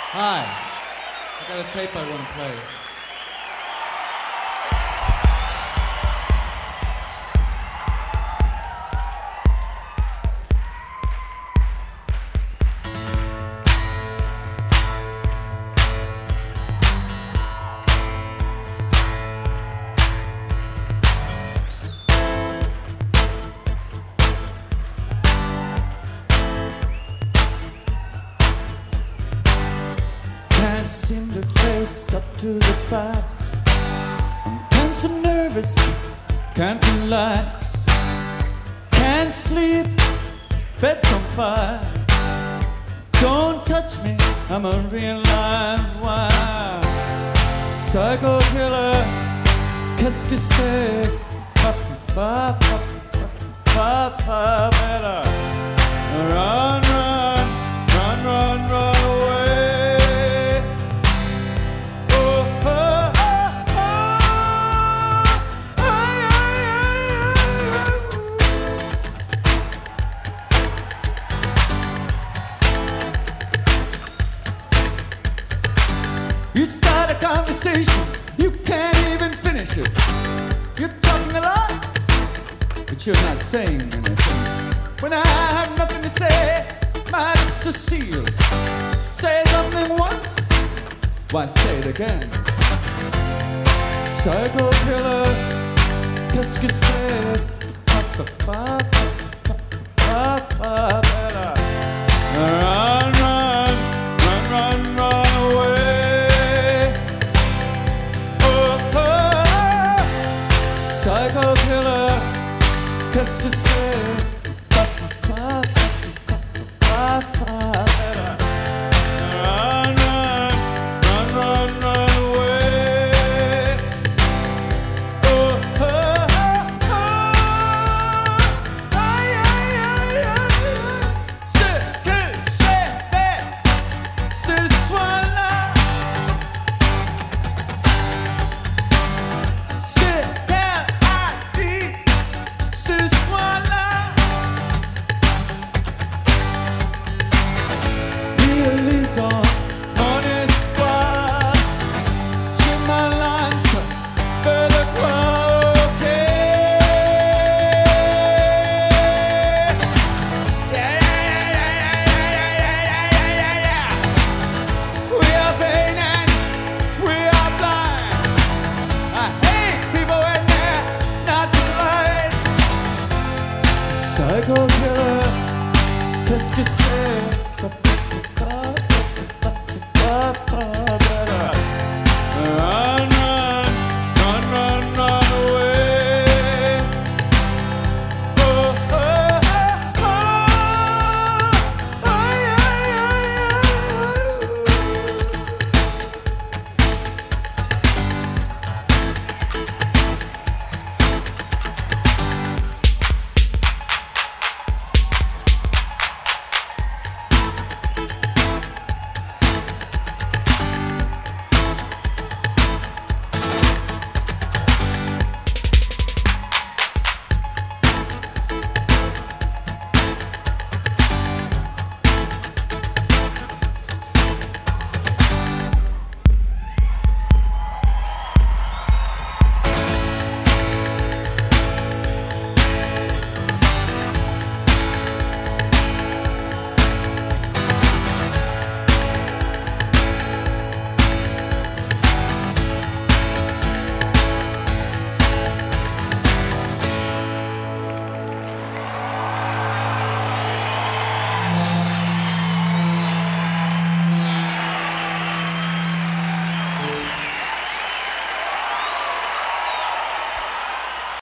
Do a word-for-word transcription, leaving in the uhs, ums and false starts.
Hi, I got a tape I want to play. Can't seem to face up to the facts. I'm tense and nervous, can't relax. Can't sleep, bed's on fire. Don't touch me, I'm a real live wire. Psycho killer, qu'est-ce que c'est? Fa fa fa fa fa fa better. Run, run, run, run, run away. Oh, oh, oh, oh. Ay, ay, ay, ay. You start a conversation, you can't even finish it. You're talking a lot, but you're not saying anything. When I have nothing to say, my lips are sealed. Say something once, why say it again? Psycho killer, qu'est-ce que c'est? Fa fa fa fa fa fa fa. Run, run, run, run, run away. Oh, oh, oh. Psycho killer, qu'est-ce que c'est? Fa fa fa fa fa fa fa. Run, run, run, run, run away. Oh, oh, oh, oh. Ay, ay, ay, ay. Ce que j'ai fait ce soir-là, ce qu'elle a dit ce soir-là, réalisons mon espoir. Je m'avance vers le croix, ok. Yeah, yeah, yeah, yeah, yeah, yeah, yeah, yeah, yeah. We are vain and we are blind. I hate people when they're not polite. Psycho killer, qu'est-ce que c'est? Fa, fa, fa, fa.